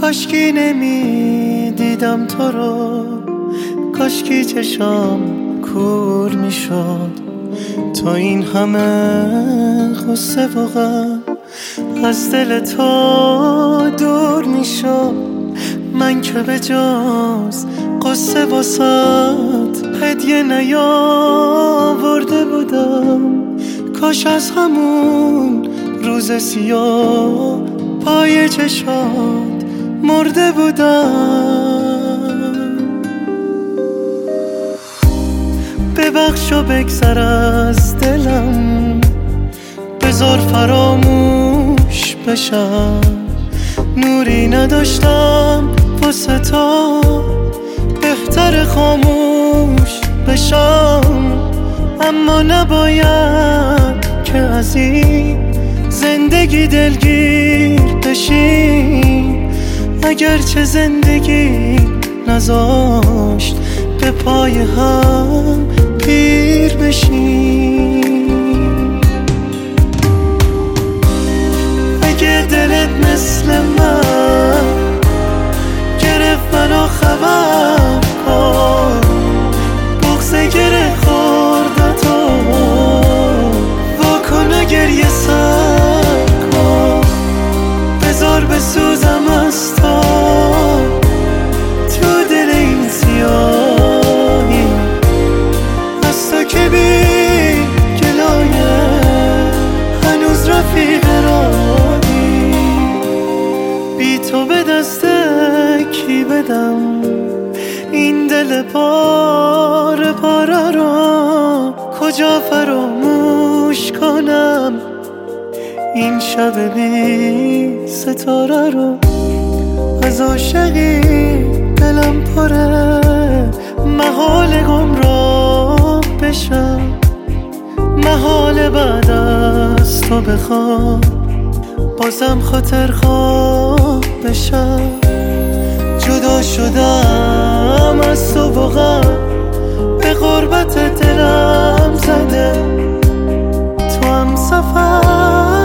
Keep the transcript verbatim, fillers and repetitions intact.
کاشکی نمی دیدم تو رو، کاشکی چشام کور می شد. تو این همه غصه و غم از دل تو دور می شد. من که به جز قصه واسات هدیه نیاورده بودم. کاش از همون روز سیاه پای چشات مرده بودم. ببخش و بگذر از دلم، بذار فراموش بشم. نوری نداشتم واسه تو، بهتر خاموش بشم. اما نباید که از این زندگی دلگیر بشیم. اگرچه زندگی نذاشت به پای هم پیر بشیم. اگه دلت مثل من گرفت منو خبر کن، بغض گره خورده تو واکن و گریه سر کن. بذار بسوزم از تو تو دل این سیاهی، از تو که بی گلایه هنوز رفیق راهی. بی تو به دست کی بدم این دل پاره پاره رو؟ کجا فراموش کنم این شب بی ستاره رو؟ از عاشقی دلم پره، محال گمراه بشم. محال بعد از تو بخوام بازم خاطر خواه بشم. جدا شدم از تو واقعا، به غربت دلم زده. تو هم سفر